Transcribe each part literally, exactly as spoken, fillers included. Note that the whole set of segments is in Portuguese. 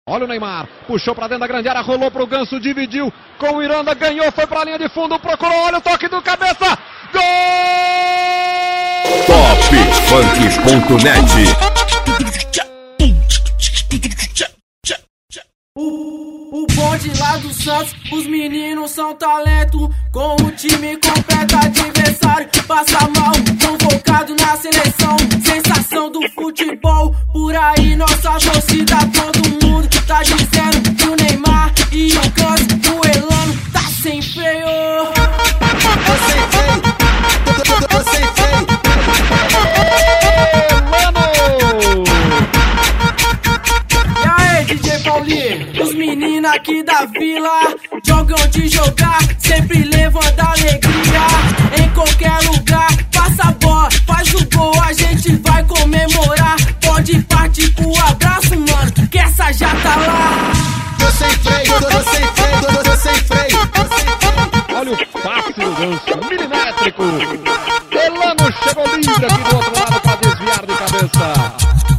Olha o Neymar, puxou pra dentro da grande área, rolou pro Ganso, dividiu com o Miranda, ganhou, foi pra linha de fundo, procurou, olha o toque do cabeça, gol! top funk ponto net. O, o bonde lá do Santos, os meninos são talento. Com o time completo, adversário passa mal, convocado na seleção, sensação do futebol. Por aí nossa torcida, todo mundo tá dizendo que o Neymar e o Ganso, o Elano tá sem freio. Tô sem freio, tô, tô, tô, tô sem freio. E aí, D J Paulinho, os meninos aqui da vila jogam de jogar, sempre levando alegria. Em qualquer lugar, passa a bola, faz o gol, a gente vai comemorar. Pode partir pro abraço, mano, que essa já tá lá. Tô sem freio, tô, tô sem freio, tô, tô sem freio. Olha o passe do Ganso, milimétrico. Elano chegou livre aqui do outro lado pra desviar de cabeça.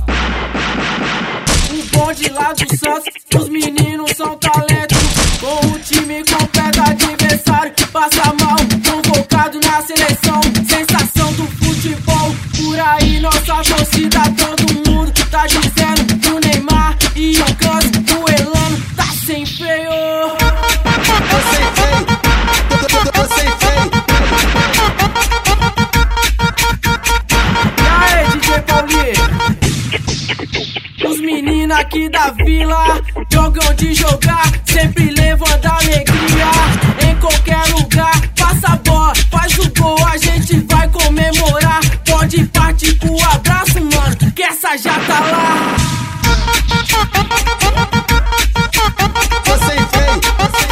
O bonde lá do Santos, os meninos são talento. Com o time completo, adversário passa mal, convocado na seleção, sensação do futebol. Por aí nossa torcida, todo mundo tá dizendo que o Neymar e o Ganso, o Elano tá sem freio. Tô sem freio, tô, tô, tô, tô sem freio. E aí, D J Paulinho, os meninos aqui da vila jogam de jogar, sempre levando alegria. Em qualquer lugar, passa a bola, faz o gol, a gente vai comemorar. Pode partir pro abraço, mano, que essa já tá lá. Tô sem freio.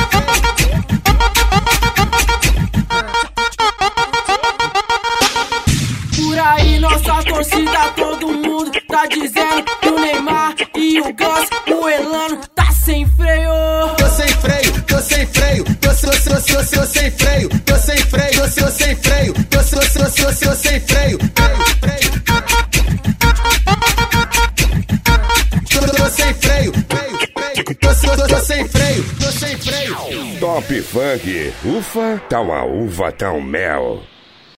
Por aí nossa torcida, todo mundo tá dizendo que o Neymar e o Ganso, o Elano tá sem freio. Tô sem freio, tô sem freio, tô, tô, tô, tô, tô sem freio, tô sem freio, tô, tô sem freio, tô, tô, tô, tô, tô sem freio. Tô, tô sem freio, tô, tô, tô sem freio, tô sem freio. Top Funk, ufa, tá uma uva, tá um mel.